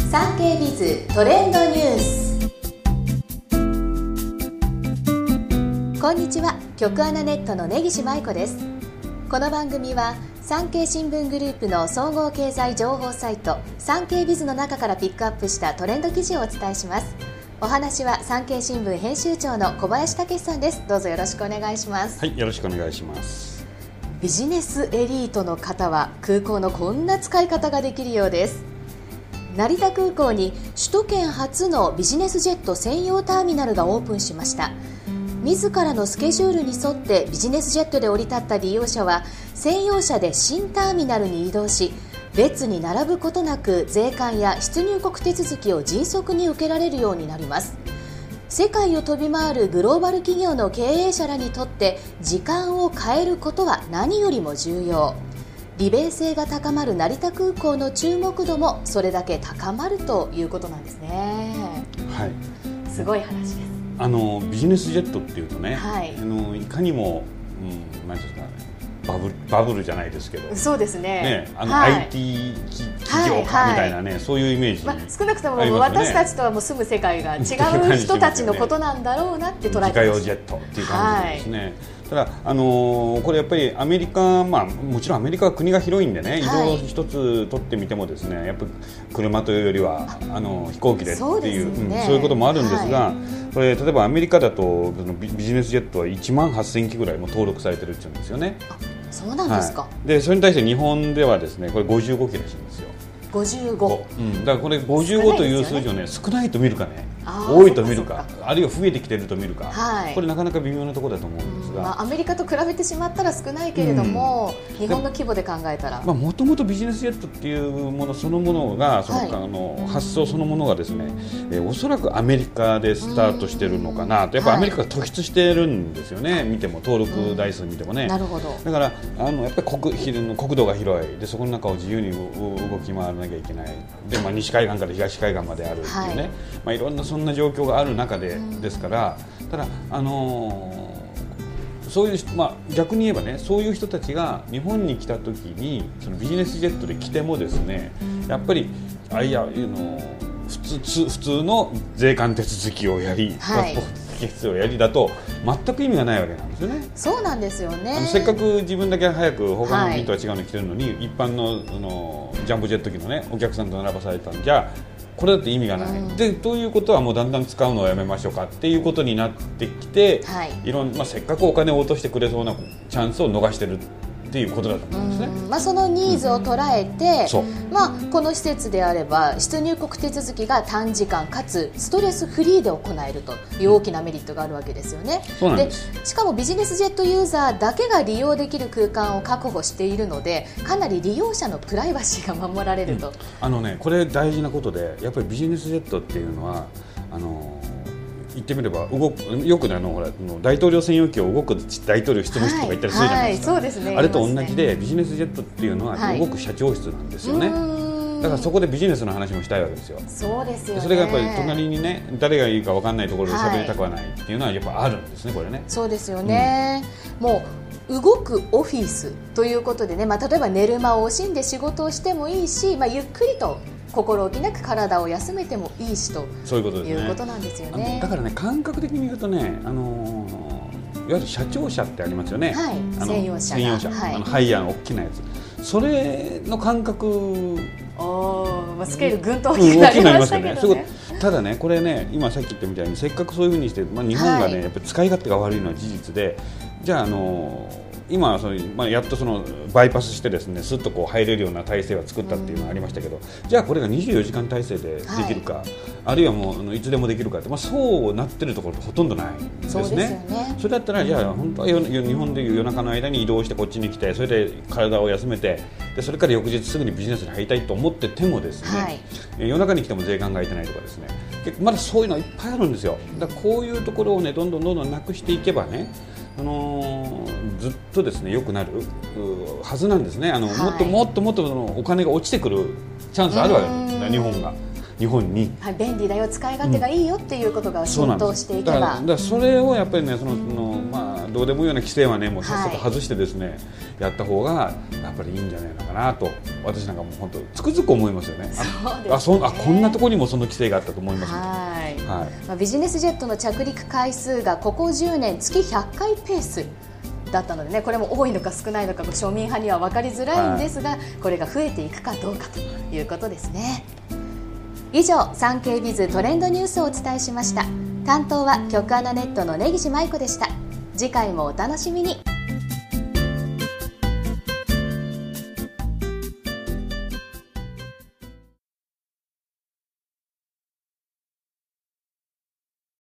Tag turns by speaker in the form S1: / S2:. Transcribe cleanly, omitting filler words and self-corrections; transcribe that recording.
S1: 産経ビズトレンドニュース。こんにちは、局アナネットの根岸舞子です。この番組は産経新聞グループの総合経済情報サイト産経ビズの中からピックアップしたトレンド記事をお伝えします。お話は産経新聞編集長の小林武史さんです。どうぞよろしくお願いします。
S2: はい、よろしくお願いします。
S1: ビジネスエリートの方は空港のこんな使い方ができるようです。成田空港に首都圏初のビジネスジェット専用ターミナルがオープンしました。自らのスケジュールに沿ってビジネスジェットで降り立った利用者は専用車で新ターミナルに移動し、列に並ぶことなく税関や出入国手続きを迅速に受けられるようになります。世界を飛び回るグローバル企業の経営者らにとって時間を変えることは何よりも重要。利便性が高まる成田空港の注目度もそれだけ高まるということなんですね。
S2: はい、
S1: すごい話です。
S2: ビジネスジェットっていうとね、
S1: はい、
S2: いかにも、なんていうんですかね、バブルじゃないですけど、
S1: そうですね。
S2: はい、IT 企業家みたいなね、そういうイメージ、
S1: 少なくとも私たちとはもう住む世界が違う人たちのことなんだろうなって捉えてます。
S2: 自家用ジェットっていう感じですね。ただこれやっぱりアメリカ、もちろんアメリカは国が広いんでね、移動一つ取ってみてもですね、やっぱり車というよりは飛行機でっていう、そういうこともあるんですが、これ例えばアメリカだとビジネスジェットは1万8000機ぐらいも登録されてるっていうんですよね。
S1: そうなんですか。
S2: でそれに対して日本ではですね、これ55機らしいんですよ。
S1: 55、
S2: だからこれ55という数字をね、少ないと見るかね、多いと見るか、あるいは増えてきていると見るか、これなかなか微妙なところだと思うんですが、
S1: アメリカと比べてしまったら少ないけれども、日本の規模で考えたら
S2: もともとビジネスジェットっていうものそのものが発想そのものがですね、おそらくアメリカでスタートしてるのかなと。やっぱアメリカが突出してるんですよね、見ても登録台数見てもね。
S1: なるほど。だ
S2: からやっぱり国土が広いで、そこの中を自由に動き回らなきゃいけないで、西海岸から東海岸まであるっていうね、いろんなそんな状況がある中でですから、ただそういう、逆に言えばね、そういう人たちが日本に来た時にそのビジネスジェットで来てもですね、やっぱり普通の税関手続きをやり、パスポート提出をやりだと全く意味がないわけなんですよね。
S1: そうなんですよね。
S2: せっかく自分だけ早く他の便とは違うの来てるのに、一般のジャンボジェット機のねお客さんと並ばされたんじゃこれだって意味がない、でということはもうだんだん使うのをやめましょうかっていうことになってきて、せっかくお金を落としてくれそうなチャンスを逃してるっていうことだと思うんですね。
S1: そのニーズを捉えて、この施設であれば出入国手続きが短時間かつストレスフリーで行えるという大きなメリットがあるわけですよね。でしかもビジネスジェットユーザーだけが利用できる空間を確保しているので、かなり利用者のプライバシーが守られると、
S2: これ大事なことで、やっぱりビジネスジェットっていうのは言ってみればよくほら大統領専用機を動く大統領執務室とか言ったりするじゃないですか。
S1: そうですね。
S2: あれと同じでビジネスジェットっていうのは動く社長室なんですよね。だからそこでビジネスの話もしたいわけですよ。
S1: そうですよね。
S2: それがやっぱり隣にね、誰がいいか分かんないところで喋りたくはないっていうのはやっぱあるんですね、これね。
S1: そうですよね。もう動くオフィスということでね、例えば寝る間を惜しんで仕事をしてもいいし、ゆっくりと心置きなく体を休めてもいいしということなんですよね。
S2: だからね、感覚的に言うとね、いわゆる社長車ってありますよね、
S1: 専用車、
S2: ハイヤーの大きなやつ、それの感覚
S1: スケールぐんと大きくなりましたけどね。
S2: ただね、これね、今さっき言ったみたいにせっかくそういうふうにして、日本がね、やっぱり使い勝手が悪いのは事実で、じゃあ今やっとそのバイパスしてですね、スッとこう入れるような体制は作ったっていうのがありましたけど、じゃあこれが24時間体制でできるか、あるいはもういつでもできるかって、そうなってるところってほとんどないんですね。
S1: そうですよね。
S2: それだったら、じゃあ本当は日本でいう夜中の間に移動してこっちに来て、それで体を休めて、でそれから翌日すぐにビジネスに入りたいと思っててもですね、夜中に来ても税関が開いてないとかですね、まだそういうのいっぱいあるんですよ。だからこういうところをね、どんどんなくしていけばね、ずっとですね良くなるはずなんですね。もっとお金が落ちてくるチャンスあるわけです、日本に、
S1: 便利だよ、使い勝手がいいよっていうことが浸透していけば、
S2: だからそれをやっぱりね、 どうでもいいような規制はねもうさっさと外してですね、やった方がやっぱりいいんじゃないのかなと私なんかもう本当つくづく思いますよね。こんなところにもその規制があったと思いますので、
S1: ビジネスジェットの着陸回数がここ10年月100回ペースだったのでね、これも多いのか少ないのか庶民派には分かりづらいんですが、これが増えていくかどうかということですね。以上、産経ビズトレンドニュースをお伝えしました。担当は局アナネットの根岸舞子でした。次回もお楽しみに。